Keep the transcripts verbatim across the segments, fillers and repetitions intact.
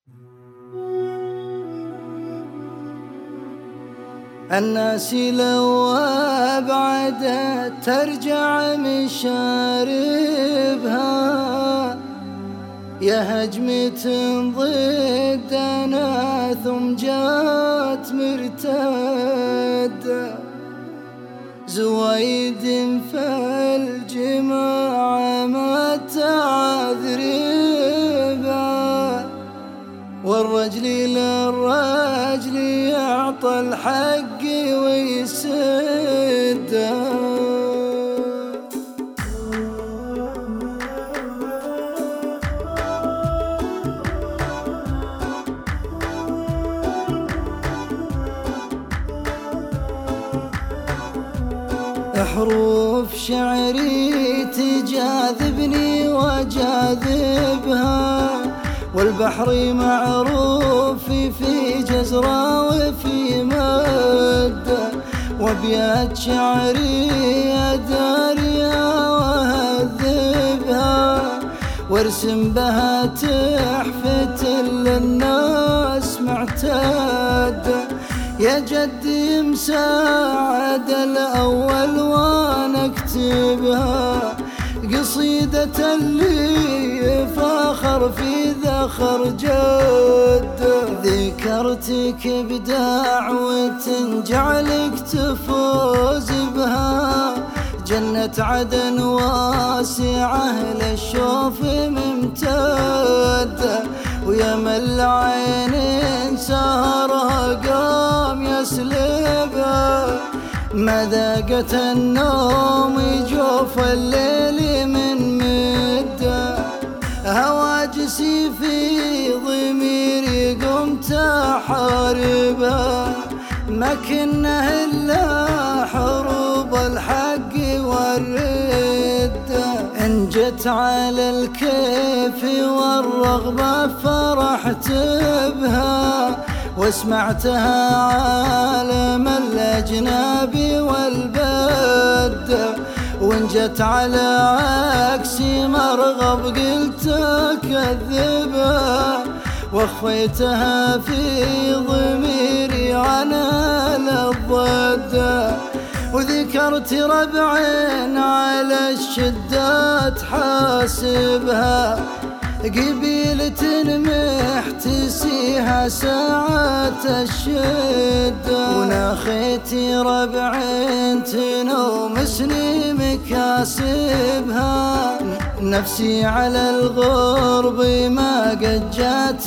الناس لو أبعدت ترجع مشاربها، يا هجمة ضدنا ثم جات مرتدة، زوايد فالجماعة ما تعذر بها، والرجل للرجل يعطى الحق ويسده. حروف شعري تجاذبني وجاذبها، والبحر معروف في جزرة وفي مدة، وابيات شعري أداريها وأهذبها، وارسم بها تحفة للناس معتادة. يا جدي مساعد الأول وانا اكتبها، قصيدة اللي فاخر في ذخر جد. ذكرتك بدعوة جعلك تفوز بها، جنة عدن واسعة للشوف ممتدة، ويا من عين سهرها قام يسلبها، ما ذاقت النوم جوف الليل من مدة. هواجسي في ضميري قمت أحاربها، ما كنه إلا حروب الحق والردة. إن جت على الكيف والرغبة فرحت بها، واسمعتها عالم الأجناب والبدة. وإن جت على عكسي مرغب قلت أكذبها، واخفيتها في ضميري عن الضدة. وذكرت ربع على الشدات حاسبها، قبيلة محتسيها ساعة الشدة. وناخيت ربع تنومسني مكاسبها، نفسي على الغرب ما قد جات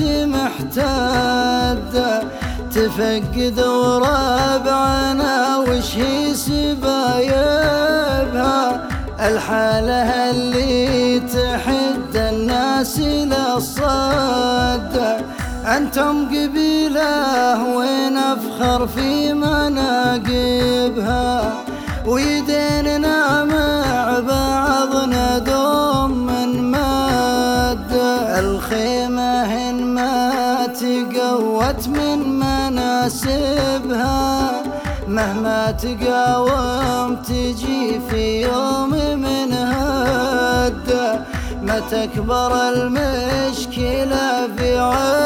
محتدة. تفقد وربعنا وش هي سبايبها، الحالة اللي تحد الناس للصدة. أنتم قبيلة ونفخر في مناقبها، ويديننا مع بعضنا دوم من مادة. الخيمة إن ما تقوت من مناسبها، مهما تقاوم تجي في يوم من هدة. ما تكبر المشكلة في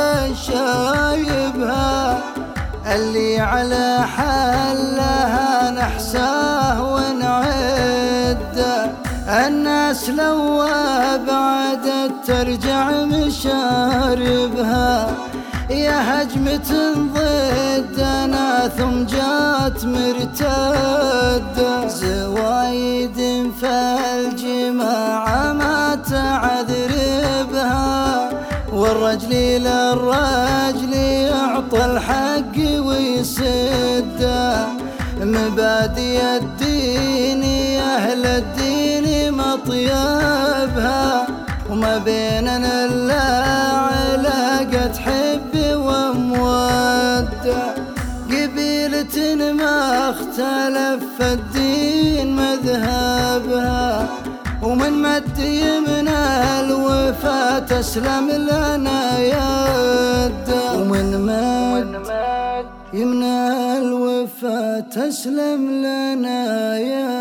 عشايبها، اللي على حلها نحساه ونعده. الناس لو أبعدت ترجع مشاربها، يا هجمة ضدنا ثم جات مرتدة. زوايد فالجماعة ما تعذر بها، والرجل للرجل يعطى الحق ويسده. مبادئ الدين يا أهل الدين مطيبها، وما بيننا إلا علاقة حب ومودة. قبيلة ما اختلف الدين مذهبها، ومن مد يمنى الوفا تسلم لنا يده. ومن مد يمنى الوفا تسلم لنا يده.